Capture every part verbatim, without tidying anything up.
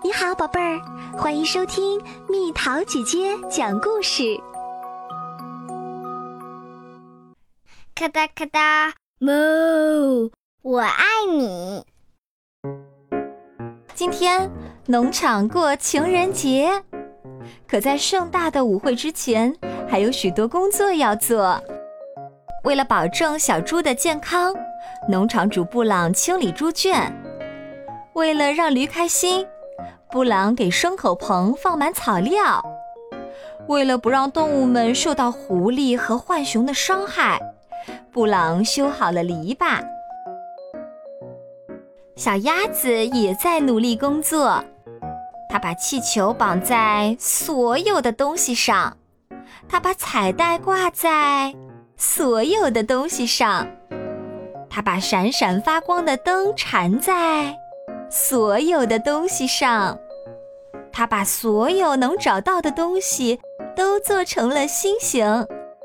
你好，宝贝儿，欢迎收听蜜桃姐姐讲故事。 咔哒咔哒，哞，我爱你。 今天农场过情人节，可在盛大的舞会之前，还有许多工作要做。为了保证小猪的健康，农场主布朗清理猪圈。为了让驴开心，布朗给牲口棚放满草料。为了不让动物们受到狐狸和浣熊的伤害，布朗修好了篱笆。小鸭子也在努力工作，它把气球绑在所有的东西上，它把彩带挂在所有的东西上，它把闪闪发光的灯缠在所有的东西上，它把所有能找到的东西都做成了心形。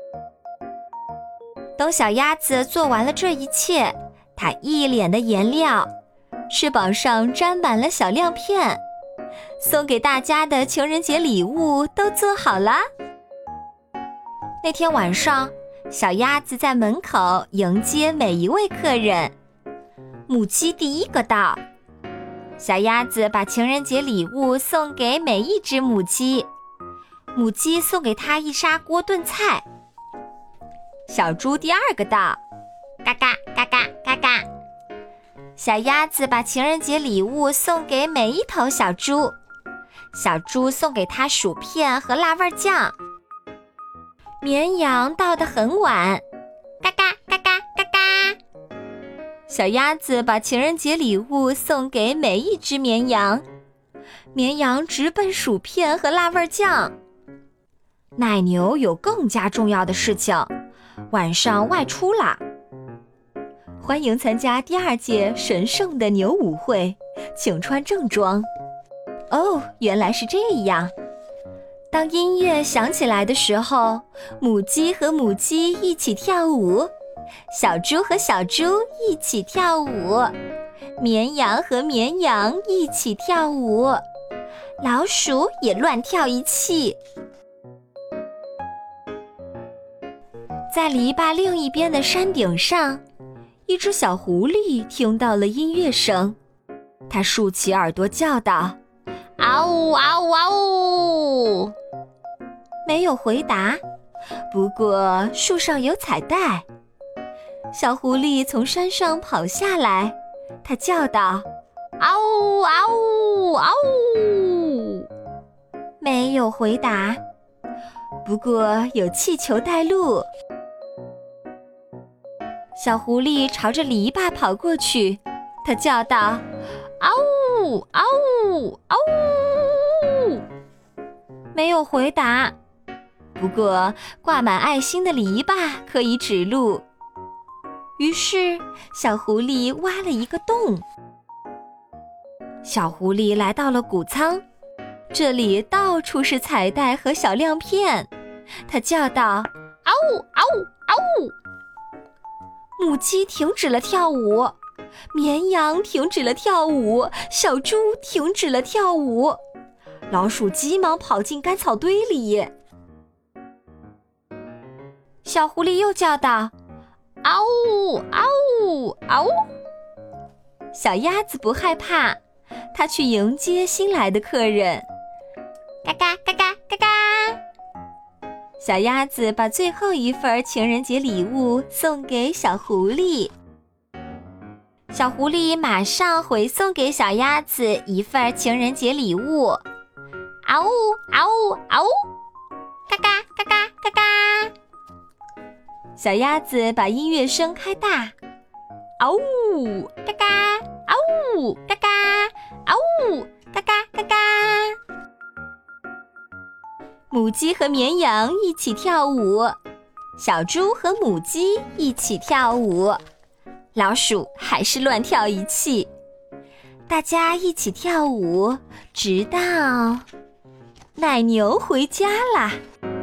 等小鸭子做完了这一切，它一脸的颜料，翅膀上沾满了小亮片，送给大家的情人节礼物都做好了。那天晚上，小鸭子在门口迎接每一位客人。母鸡第一个到，小鸭子把情人节礼物送给每一只母鸡。母鸡送给它一砂锅炖菜。小猪第二个到，嘎嘎嘎嘎嘎嘎。小鸭子把情人节礼物送给每一头小猪。小猪送给它薯片和辣味酱。绵羊到得很晚，嘎嘎嘎嘎嘎嘎。小鸭子把情人节礼物送给每一只绵羊。绵羊直奔薯片和辣味酱。奶牛有更加重要的事情，晚上外出啦。欢迎参加第二届神圣的牛舞会，请穿正装。哦，原来是这样。当音乐响起来的时候，母鸡和母鸡一起跳舞，小猪和小猪一起跳舞，绵羊和绵羊一起跳舞，老鼠也乱跳一气。在篱笆另一边的山顶上，一只小狐狸听到了音乐声，它竖起耳朵叫道：嗷呜嗷呜嗷呜！没有回答，不过树上有彩带。小狐狸从山上跑下来，它叫道：嗷呜嗷呜嗷呜！没有回答，不过有气球带路。小狐狸朝着篱笆跑过去，它叫道：嗷呜嗷呜嗷呜！没有回答，不过挂满爱心的篱笆可以指路。于是小狐狸挖了一个洞。小狐狸来到了谷仓，这里到处是彩带和小亮片。它叫道：嗷呜嗷呜嗷呜！母鸡停止了跳舞，绵羊停止了跳舞，小猪停止了跳舞，老鼠急忙跑进干草堆里。小狐狸又叫道：嗷呜嗷呜嗷呜！小鸭子不害怕，它去迎接新来的客人。嘎嘎嘎嘎嘎嘎！小鸭子把最后一份情人节礼物送给小狐狸。小狐狸马上回送给小鸭子一份情人节礼物。嗷呜嗷呜嗷呜！嘎嘎嘎嘎嘎嘎！小鸭子把音乐声开大。嗷呜嘎嘎，嗷呜嘎嘎，嗷呜嘎嘎嘎嘎。母鸡和绵羊一起跳舞，小猪和母鸡一起跳舞，老鼠还是乱跳一气。大家一起跳舞，直到奶牛回家啦。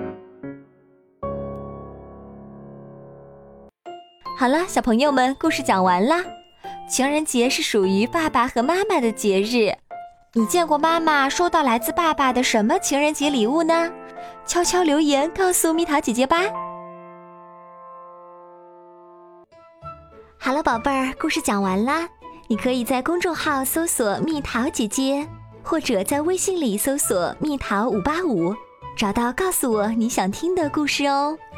好了，小朋友们，故事讲完啦。情人节是属于爸爸和妈妈的节日， 你见过妈妈收到来自爸爸的什么情人节礼物呢？悄悄留言告诉蜜桃姐姐吧。 好了，宝贝儿，故事讲完啦。你可以在公众号搜索蜜桃姐姐，或者在微信里搜索蜜桃五八五，找到告诉我你想听的故事哦。